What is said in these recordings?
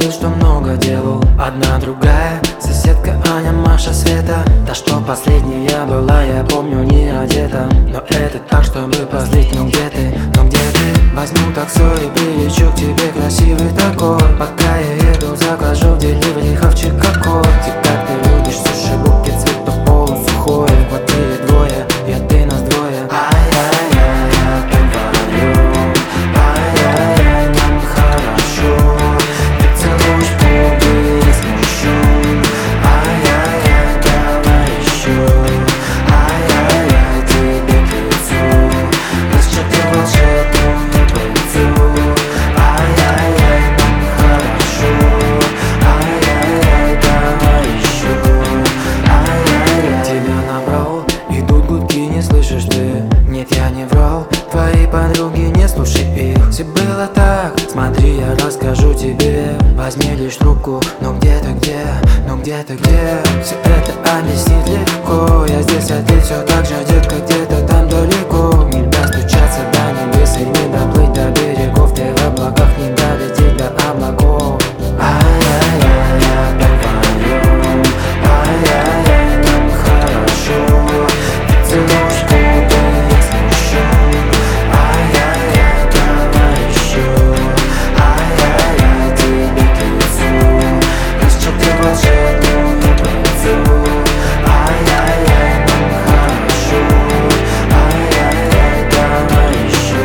вид, что много делал. Одна, другая, соседка Аня, Маша, Света. Та, что последняя была, я помню, не одета. Но это так, чтобы позлить, ну где ты, ну где ты? Возьму таксо и прилечу к тебе, красивый такой. Пока я еду, закажу в деливери хавчик какой. Как ты любишь суши, букет, цвет по полу сухой. Вот ты и двое, я ты, нас двое. Ай-яй-яй, я вдвоем. Ай-яй-яй, нам хорошо. Ты целуешь губы, не смущен. Ай-яй-яй, давай еще. Ай-яй-яй, тебе к лицу. Еще ты волшебную пыльцу. Ай-яй-яй, нам хорошо. Ай-яй-яй, давай еще. Ай-яй-яй. Тебя набрал, идут гудки, не слышишь ты? Нет, я не врал, твои подруги, не слушай их. Все было так, смотри, я расскажу тебе. Возьми лишь трубку, но где ты, где? Ну где ты, где? Все это объяснить легко. Я здесь, а ты все так же, детка, где-то там далеко. Не достучаться до небес и не доплыть до берегов. Ты в облаках, не долететь до облаков. Ай-яй-яй, я вдвоем. Ай-яй-яй, нам хорошо. Ты целуешь губы, я смущен. Ай-яй-яй, давай еще. Ай-яй-яй, тебе к лицу. Еще ты волшебную пыльцу. Ай-яй-яй, нам хорошо. Ай-яй-яй, давай еще.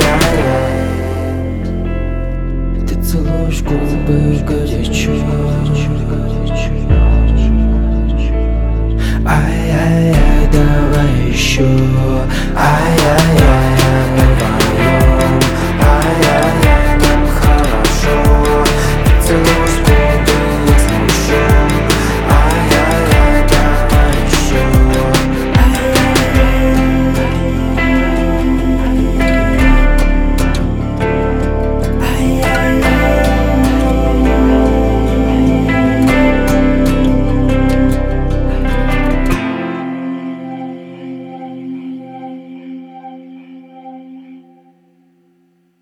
Ай-яй-яй. Ты целуешь губы горячо.